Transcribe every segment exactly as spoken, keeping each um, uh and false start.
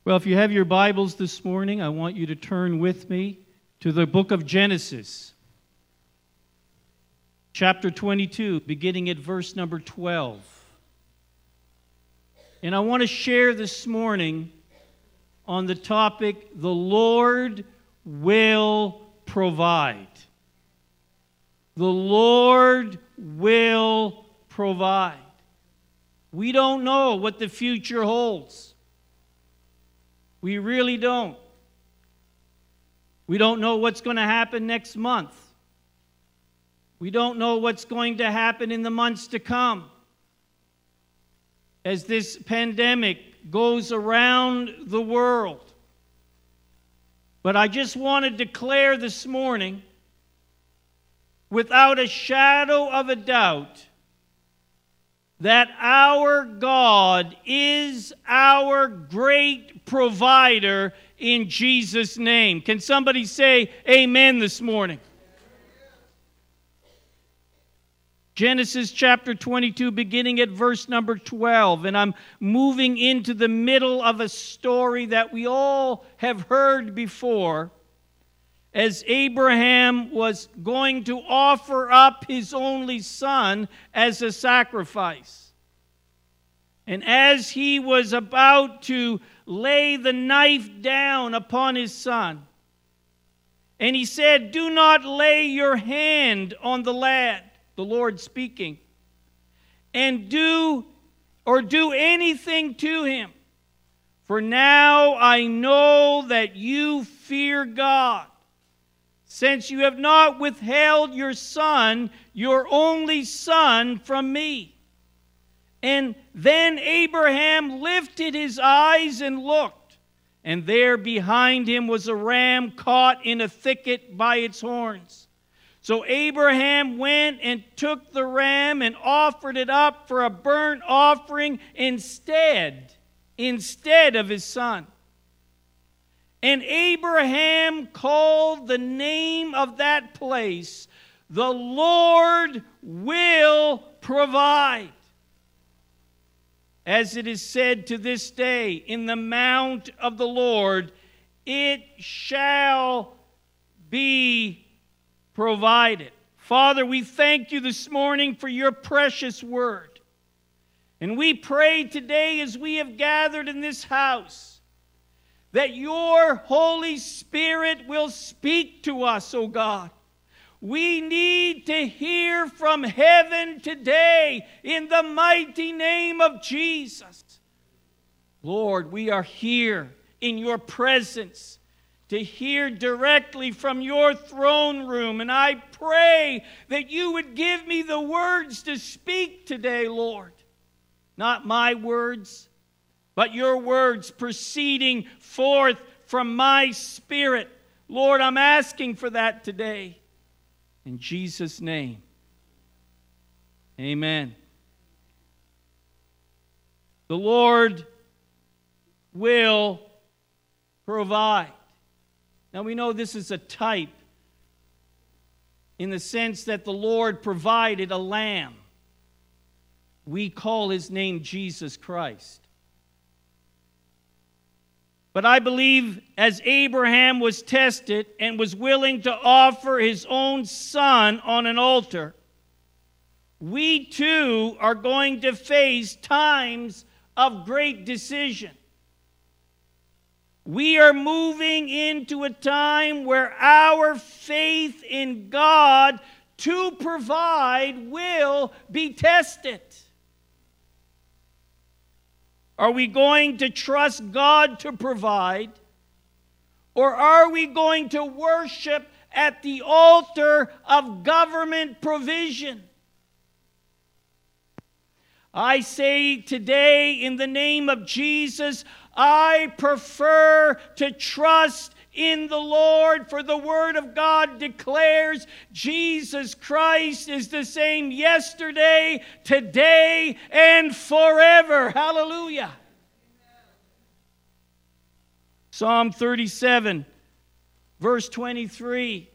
Well, if you have your Bibles this morning, I want you to turn with me to the book of Genesis, chapter twenty-two, beginning at verse number twelve. And I want to share this morning on the topic, the Lord will provide. The Lord will provide. We don't know what the future holds. We really don't. We don't know what's going to happen next month. We don't know what's going to happen in the months to come as this pandemic goes around the world. But I just want to declare this morning, without a shadow of a doubt, that our God is our great provider in Jesus' name. Can somebody say amen this morning? Genesis chapter twenty-two, beginning at verse number twelve. And I'm moving into the middle of a story that we all have heard before, as Abraham was going to offer up his only son as a sacrifice. And as he was about to lay the knife down upon his son, and he said, "Do not lay your hand on the lad," the Lord speaking, "and do or do anything to him. For now I know that you fear God, since you have not withheld your son, your only son, from me." And then Abraham lifted his eyes and looked, and there behind him was a ram caught in a thicket by its horns. So Abraham went and took the ram and offered it up for a burnt offering instead, instead of his son. And Abraham called the name of that place, "The Lord will provide." As it is said to this day, "In the mount of the Lord it shall be provided." Father, we thank you this morning for your precious word. And we pray today, as we have gathered in this house, that your Holy Spirit will speak to us, O God. We need to hear from heaven today in the mighty name of Jesus. Lord, we are here in your presence to hear directly from your throne room. And I pray that you would give me the words to speak today, Lord. Not my words, but your words proceeding forth from my spirit. Lord, I'm asking for that today. In Jesus' name, amen. The Lord will provide. Now we know this is a type in the sense that the Lord provided a lamb. We call his name Jesus Christ. But I believe as Abraham was tested and was willing to offer his own son on an altar, we too are going to face times of great decision. We are moving into a time where our faith in God to provide will be tested. Are we going to trust God to provide? Or are we going to worship at the altar of government provision? I say today, in the name of Jesus, I prefer to trust in the Lord, for the Word of God declares Jesus Christ is the same yesterday, today, and forever. Hallelujah. Psalm thirty-seven, verse twenty-three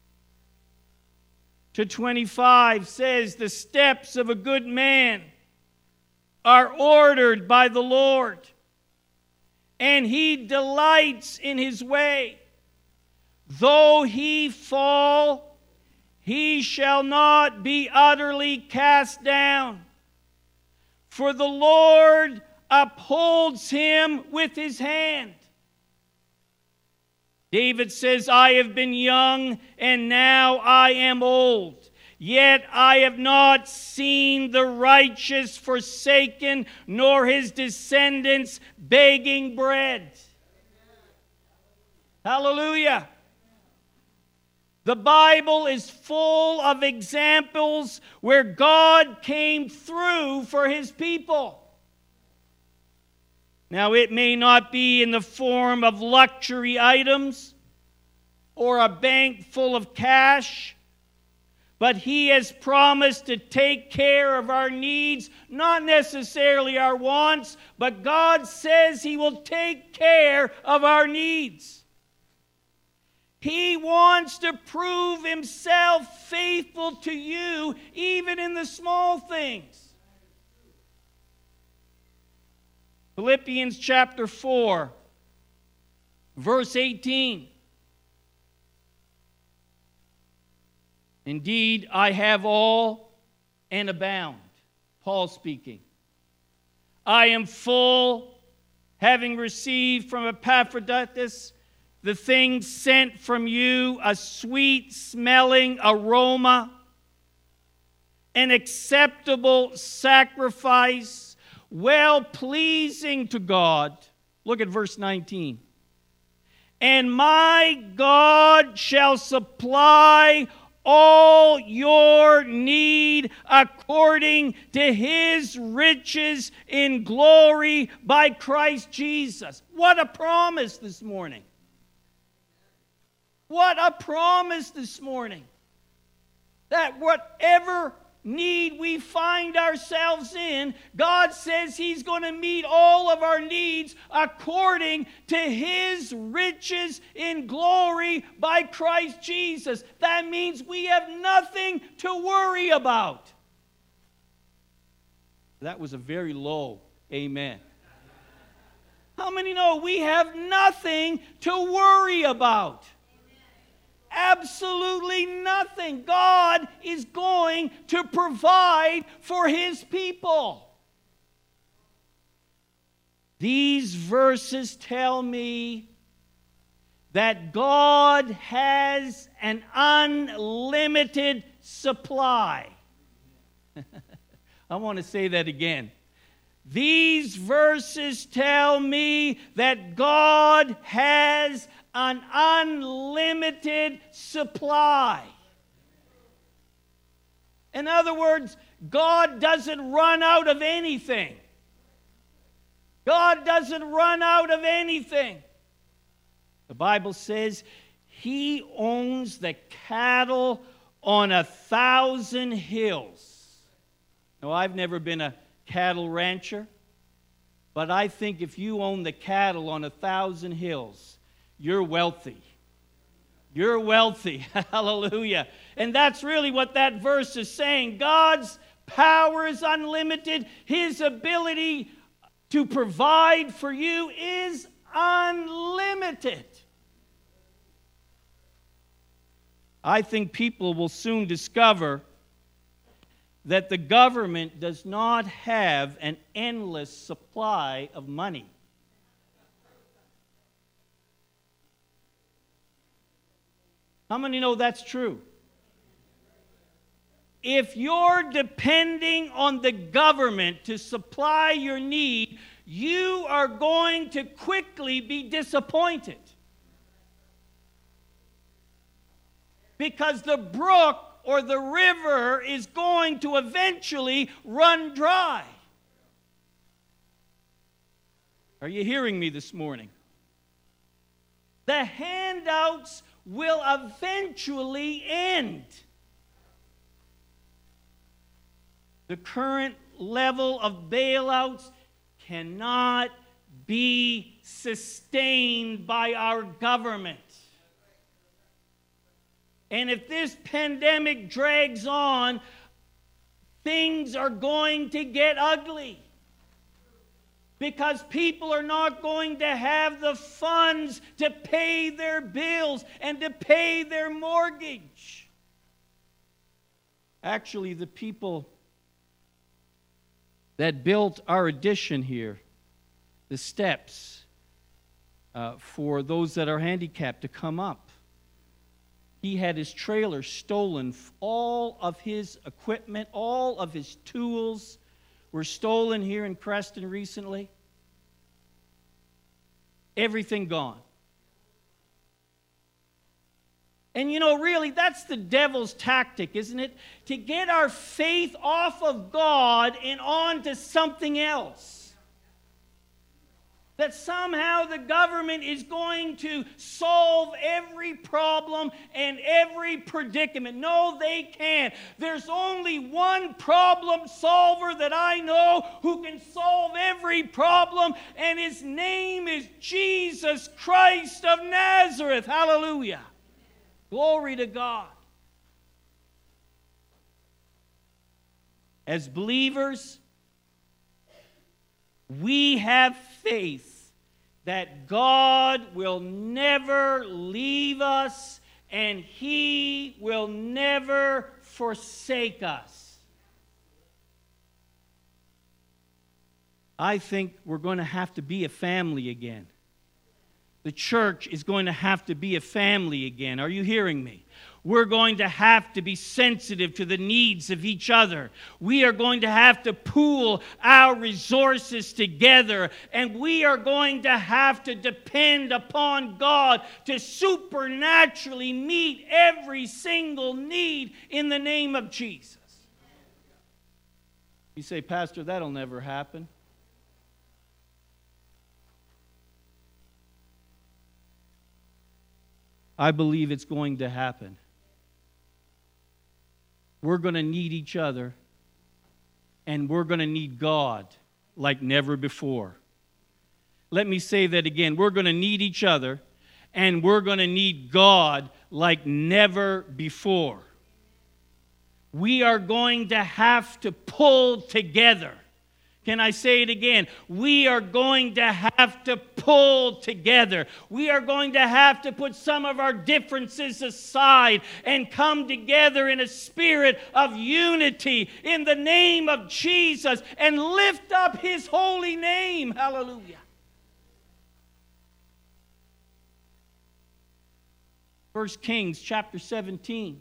to twenty-five says, "The steps of a good man are ordered by the Lord, and he delights in his way. Though he fall, he shall not be utterly cast down. For the Lord upholds him with his hand. David says, I have been young, and now I am old. Yet I have not seen the righteous forsaken, nor his descendants begging bread. Hallelujah. The Bible is full of examples where God came through for his people. Now, it may not be in the form of luxury items or a bank full of cash, but he has promised to take care of our needs, not necessarily our wants, but God says he will take care of our needs. He wants to prove himself faithful to you, even in the small things. Philippians chapter four, verse eighteen. Indeed, I have all and abound. Paul speaking. I am full, having received from Epaphroditus the things sent from you, a sweet-smelling aroma, an acceptable sacrifice, well-pleasing to God. Look at verse nineteen. And my God shall supply all your need according to his riches in glory by Christ Jesus. What a promise this morning. What a promise this morning. That whatever need we find ourselves in, God says he's going to meet all of our needs according to his riches in glory by Christ Jesus. That means we have nothing to worry about. That was a very low amen. How many know we have nothing to worry about? Absolutely nothing. God is going to provide for his people. These verses tell me that God has an unlimited supply. I want to say that again. These verses tell me that God has an unlimited supply. In other words, God doesn't run out of anything. God doesn't run out of anything. The Bible says he owns the cattle on a thousand hills. Now, I've never been a cattle rancher, but I think if you own the cattle on a thousand hills, you're wealthy. You're wealthy. Hallelujah. And that's really what that verse is saying. God's power is unlimited. His ability to provide for you is unlimited. I think people will soon discover that the government does not have an endless supply of money. How many know that's true? If you're depending on the government to supply your need, you are going to quickly be disappointed. Because the brook or the river is going to eventually run dry. Are you hearing me this morning? The handouts will eventually end. The current level of bailouts cannot be sustained by our government. And if this pandemic drags on, things are going to get ugly. because people are not going to have the funds to pay their bills and to pay their mortgage. Actually, the people that built our addition here, the steps uh, for those that are handicapped to come up, he had his trailer stolen. All of his equipment, all of his tools were stolen here in Creston recently. Everything gone. And you know, really, that's the devil's tactic, isn't it? To get our faith off of God and on to something else. That somehow the government is going to solve every problem and every predicament. No, they can't. There's only one problem solver that I know who can solve every problem, and his name is Jesus Christ of Nazareth. Hallelujah. Glory to God. As believers, we have faith that God will never leave us and He will never forsake us. I think we're going to have to be a family again. The church is going to have to be a family again. Are you hearing me? We're going to have to be sensitive to the needs of each other. We are going to have to pool our resources together, and we are going to have to depend upon God to supernaturally meet every single need in the name of Jesus. You say, Pastor, that'll never happen. I believe it's going to happen. We're going to need each other, and we're going to need God like never before. Let me say that again. We're going to need each other, and we're going to need God like never before. We are going to have to pull together. Can I say it again? We are going to have to pull together. We are going to have to put some of our differences aside and come together in a spirit of unity in the name of Jesus and lift up His holy name. Hallelujah. First Kings chapter seventeen.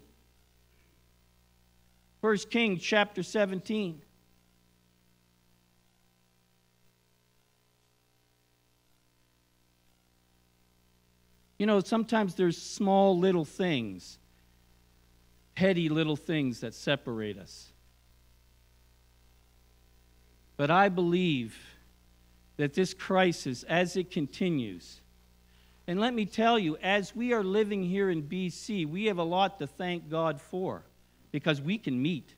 First Kings chapter seventeen. You know, sometimes there's small little things, petty little things that separate us. But I believe that this crisis, as it continues, and let me tell you, as we are living here in B C, we have a lot to thank God for, because we can meet.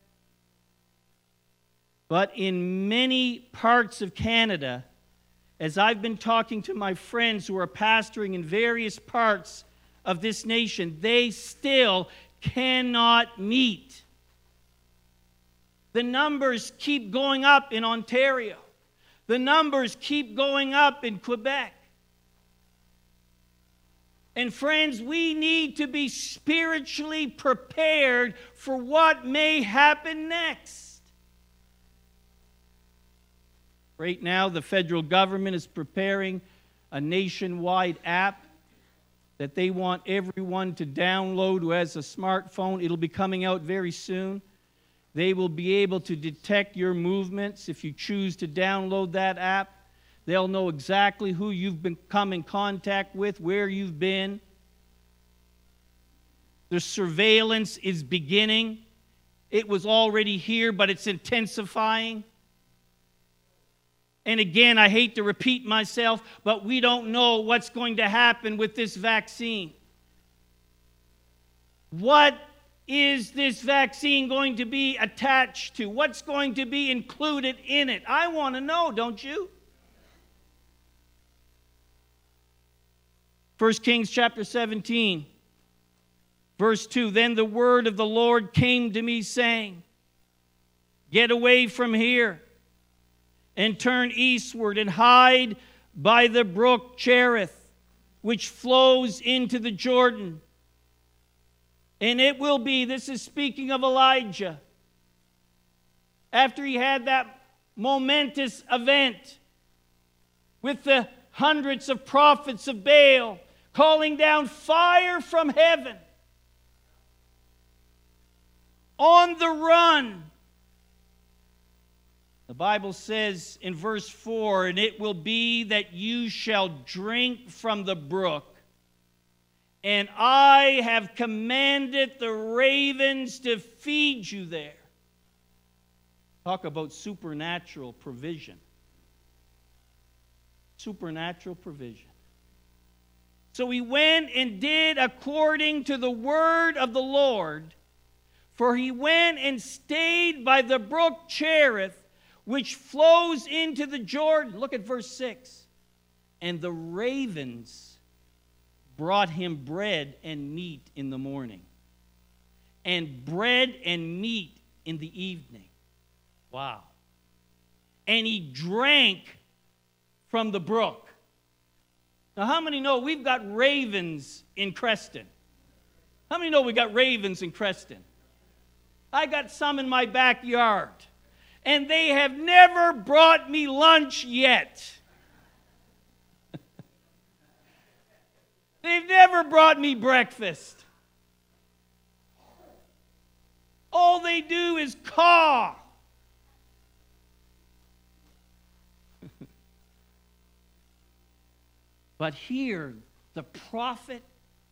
But in many parts of Canada, as I've been talking to my friends who are pastoring in various parts of this nation, they still cannot meet. The numbers keep going up in Ontario. The numbers keep going up in Quebec. And friends, we need to be spiritually prepared for what may happen next. Right now, the federal government is preparing a nationwide app that they want everyone to download who has a smartphone. It'll be coming out very soon. They will be able to detect your movements if you choose to download that app. They'll know exactly who you've been come in contact with, where you've been. The surveillance is beginning. It was already here, but it's intensifying. And again, I hate to repeat myself, but we don't know what's going to happen with this vaccine. What is this vaccine going to be attached to? What's going to be included in it? I want to know, don't you? First Kings chapter seventeen, verse two, then the word of the Lord came to me saying, get away from here and turn eastward and hide by the brook Cherith, which flows into the Jordan. And it will be," this is speaking of Elijah, after he had that momentous event with the hundreds of prophets of Baal calling down fire from heaven, on the run. The Bible says in verse four, "And it will be that you shall drink from the brook, and I have commanded the ravens to feed you there." Talk about supernatural provision. Supernatural provision. So he went and did according to the word of the Lord, for he went and stayed by the brook Cherith, which flows into the Jordan. Look at verse six. "And the ravens brought him bread and meat in the morning, and bread and meat in the evening." Wow. "And he drank from the brook." Now, how many know we've got ravens in Creston? How many know we got ravens in Creston? I got some in my backyard, and they have never brought me lunch yet. They've never brought me breakfast. All they do is caw. But here, the prophet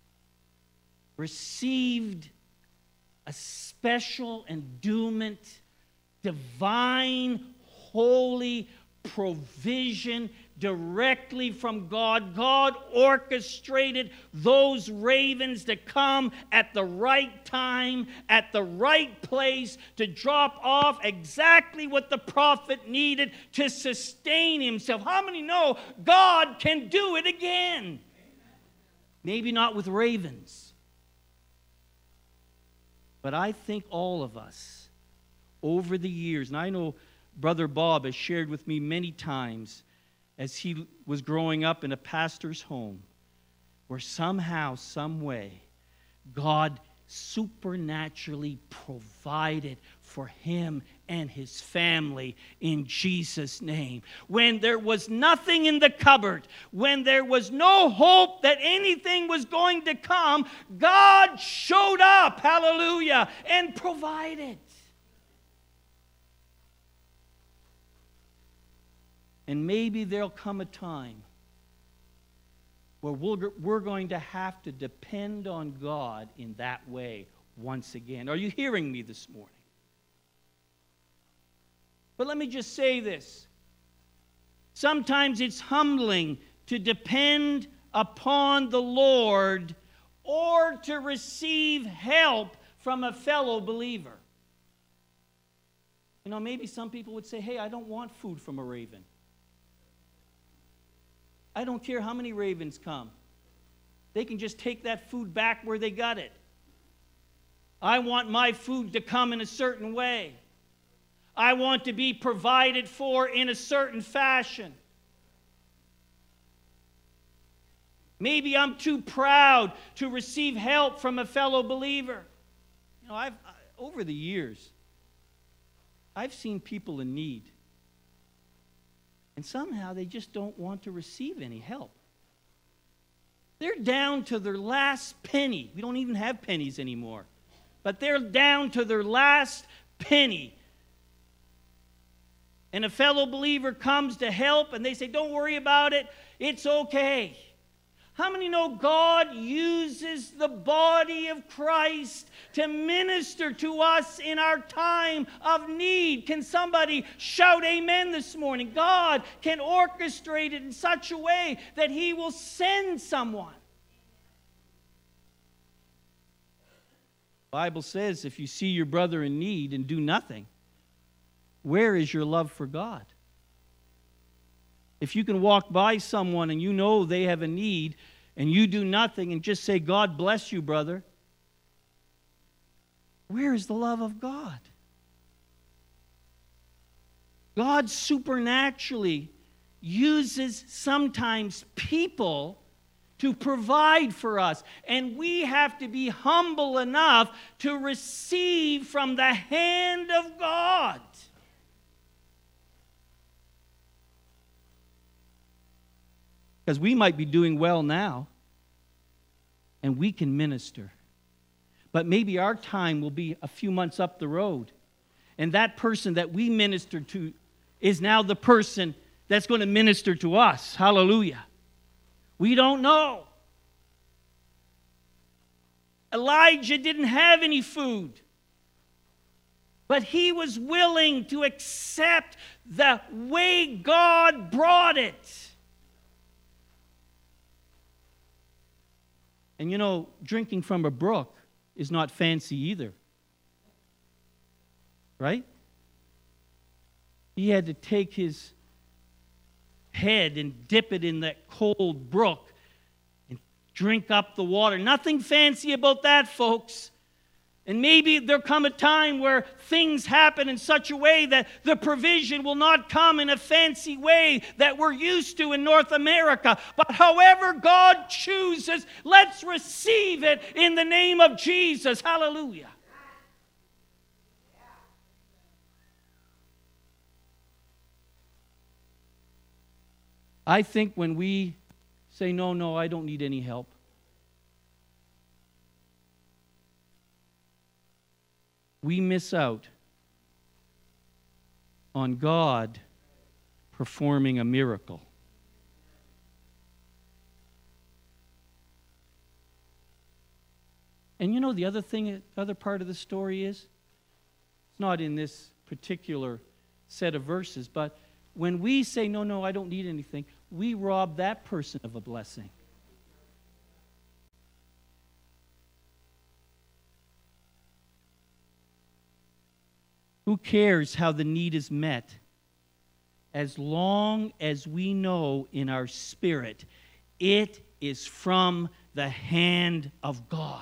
received a special endowment, divine, holy provision directly from God. God orchestrated those ravens to come at the right time, at the right place, to drop off exactly what the prophet needed to sustain himself. How many know God can do it again? Maybe not with ravens, but I think all of us over the years, and I know Brother Bob has shared with me many times as he was growing up in a pastor's home, where somehow, some way, God supernaturally provided for him and his family in Jesus' name. When there was nothing in the cupboard, when there was no hope that anything was going to come, God showed up, hallelujah, and provided. And maybe there'll come a time where we'll, we're going to have to depend on God in that way once again. Are you hearing me this morning? But let me just say this. Sometimes it's humbling to depend upon the Lord or to receive help from a fellow believer. You know, maybe some people would say, "Hey, I don't want food from a raven. I don't care how many ravens come. They can just take that food back where they got it. I want my food to come in a certain way. I want to be provided for in a certain fashion. Maybe I'm too proud to receive help from a fellow believer." You know, I've I, over the years, I've seen people in need. And somehow they just don't want to receive any help. They're down to their last penny. We don't even have pennies anymore. But they're down to their last penny. And a fellow believer comes to help and they say, "Don't worry about it. It's okay." How many know God uses the body of Christ to minister to us in our time of need? Can somebody shout amen this morning? God can orchestrate it in such a way that he will send someone. The Bible says if you see your brother in need and do nothing, where is your love for God? If you can walk by someone and you know they have a need and you do nothing and just say, "God bless you, brother," where is the love of God? God supernaturally uses sometimes people to provide for us. And we have to be humble enough to receive from the hand of God. Because we might be doing well now, and we can minister. But maybe our time will be a few months up the road. And that person that we ministered to is now the person that's going to minister to us. Hallelujah. We don't know. Elijah didn't have any food, but he was willing to accept the way God brought it. And you know, drinking from a brook is not fancy either. Right? He had to take his head and dip it in that cold brook and drink up the water. Nothing fancy about that, folks. And maybe there'll come a time where things happen in such a way that the provision will not come in a fancy way that we're used to in North America. But however God chooses, let's receive it in the name of Jesus. Hallelujah. I think when we say, no, no, I don't need any help, we miss out on God performing a miracle. And you know the other thing, the other part of the story is, it's not in this particular set of verses, but when we say, no, no, I don't need anything, we rob that person of a blessing. Who cares how the need is met, as long as we know in our spirit it is from the hand of God?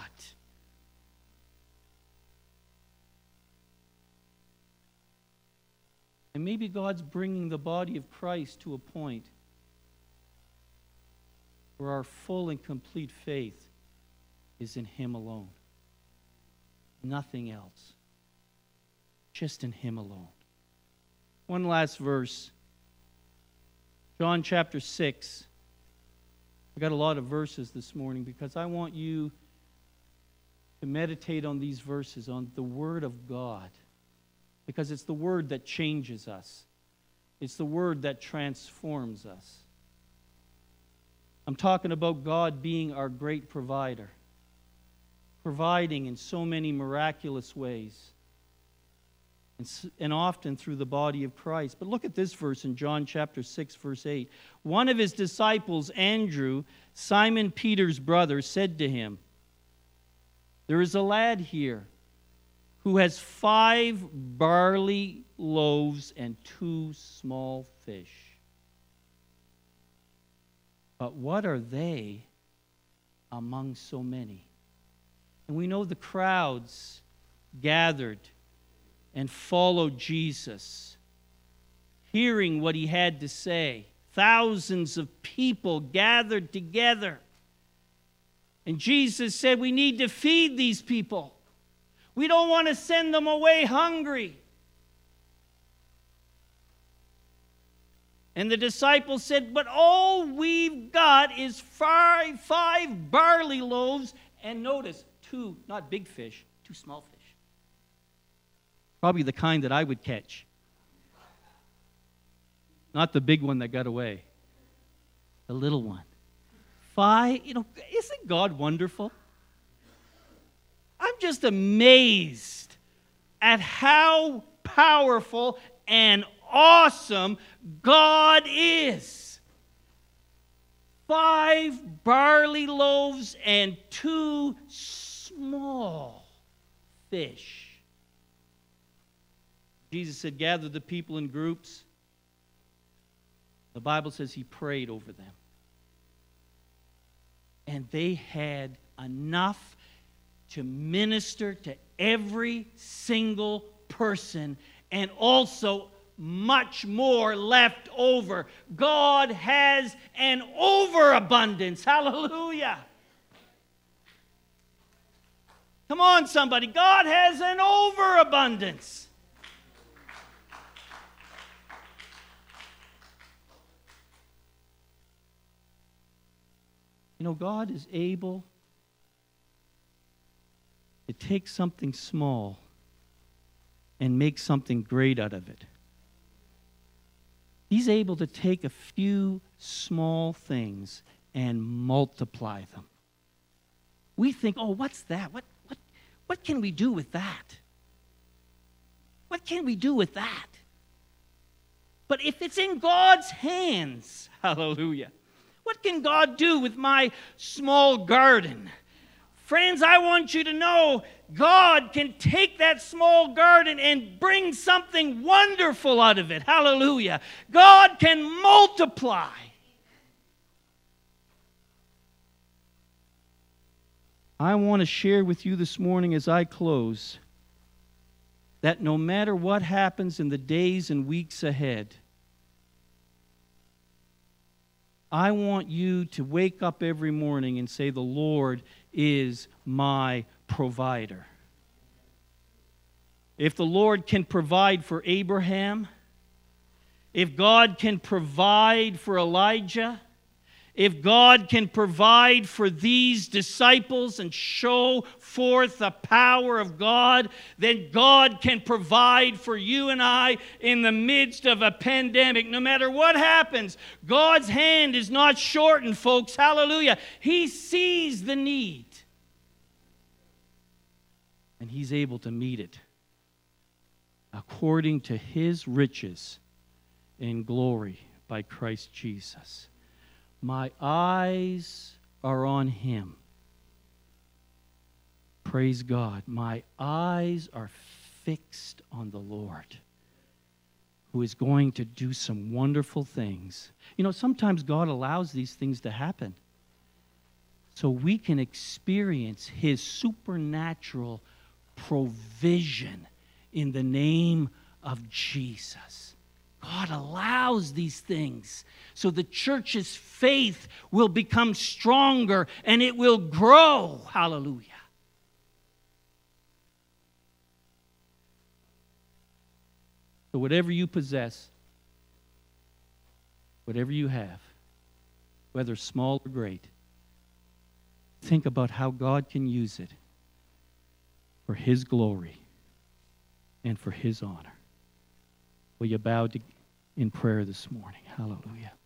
And maybe God's bringing the body of Christ to a point where our full and complete faith is in Him alone. Nothing else. Just in Him alone. One last verse. John chapter six. I got a lot of verses this morning because I want you to meditate on these verses, on the Word of God. Because it's the Word that changes us. It's the Word that transforms us. I'm talking about God being our great provider. Providing in so many miraculous ways. And, and often through the body of Christ. But look at this verse in John chapter six, verse eight. One of his disciples, Andrew, Simon Peter's brother, said to him, "There is a lad here who has five barley loaves and two small fish. But what are they among so many?" And we know the crowds gathered and followed Jesus, hearing what He had to say. Thousands of people gathered together. And Jesus said, we need to feed these people. We don't want to send them away hungry. And the disciples said, but all we've got is five, five barley loaves. And notice, two, not big fish, two small fish. Probably the kind that I would catch. Not the big one that got away. The little one. Five, you know, isn't God wonderful? I'm just amazed at how powerful and awesome God is. Five barley loaves and two small fish. Jesus said, gather the people in groups. The Bible says He prayed over them. And they had enough to minister to every single person and also much more left over. God has an overabundance. Hallelujah. Come on, somebody. God has an overabundance. You know, God is able to take something small and make something great out of it. He's able to take a few small things and multiply them. We think, oh, what's that? What, what, what can we do with that? What can we do with that? But if it's in God's hands, hallelujah, what can God do with my small garden? Friends, I want you to know God can take that small garden and bring something wonderful out of it. Hallelujah. God can multiply. I want to share with you this morning as I close that no matter what happens in the days and weeks ahead, I want you to wake up every morning and say, the Lord is my provider. If the Lord can provide for Abraham, if God can provide for Elijah, if God can provide for these disciples and show forth the power of God, then God can provide for you and I in the midst of a pandemic. No matter what happens, God's hand is not shortened, folks. Hallelujah. He sees the need, and He's able to meet it according to His riches in glory by Christ Jesus. My eyes are on Him. Praise God. My eyes are fixed on the Lord, who is going to do some wonderful things. You know, sometimes God allows these things to happen so we can experience His supernatural provision in the name of Jesus. God allows these things so the church's faith will become stronger and it will grow. Hallelujah. So whatever you possess, whatever you have, whether small or great, think about how God can use it for His glory and for His honor. Will you bow to, in prayer this morning? Hallelujah.